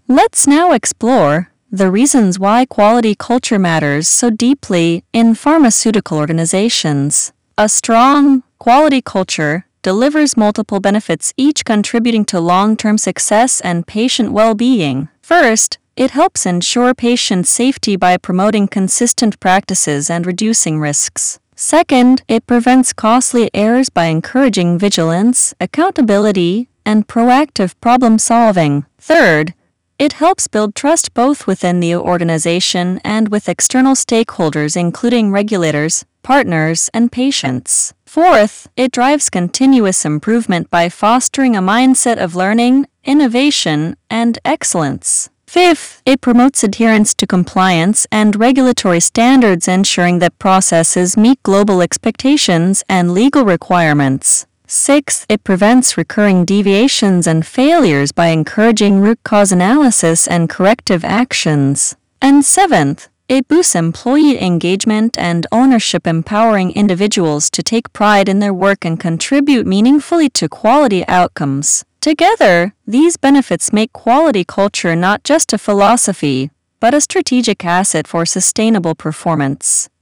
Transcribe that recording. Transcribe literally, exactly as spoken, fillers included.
Let's now explore the reasons why quality culture matters so deeply in pharmaceutical organizations. A strong, quality culture delivers multiple benefits, each contributing to long-term success and patient well-being. First, it helps ensure patient safety by promoting consistent practices and reducing risks. Second, it prevents costly errors by encouraging vigilance, accountability, and proactive problem-solving. Third, it helps build trust both within the organization and with external stakeholders, including regulators, partners, and patients. Fourth, it drives continuous improvement by fostering a mindset of learning, innovation, and excellence. Fifth, it promotes adherence to compliance and regulatory standards, ensuring that processes meet global expectations and legal requirements. Sixth, it prevents recurring deviations and failures by encouraging root cause analysis and corrective actions. And seventh, it boosts employee engagement and ownership, empowering individuals to take pride in their work and contribute meaningfully to quality outcomes. Together, these benefits make quality culture not just a philosophy, but a strategic asset for sustainable performance.